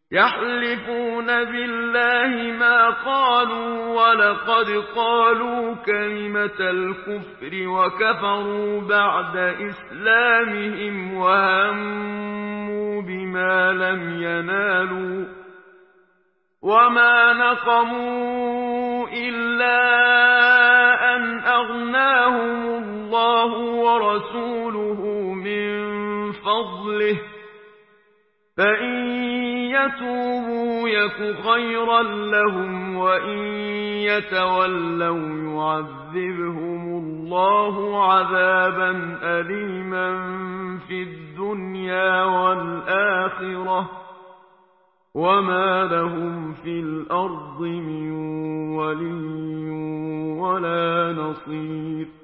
يحلفون بالله ما قالوا ولقد قالوا كلمة الكفر وكفروا بعد إسلامهم وهموا بما لم ينالوا وما نقموا إلا أن أغناهم الله ورسوله من فضله فإن يتوبوا يك خيرا لهم وإن يتولوا يعذبهم الله عذابا أليما في الدنيا والآخرة وما لهم في الأرض من ولي ولا نصير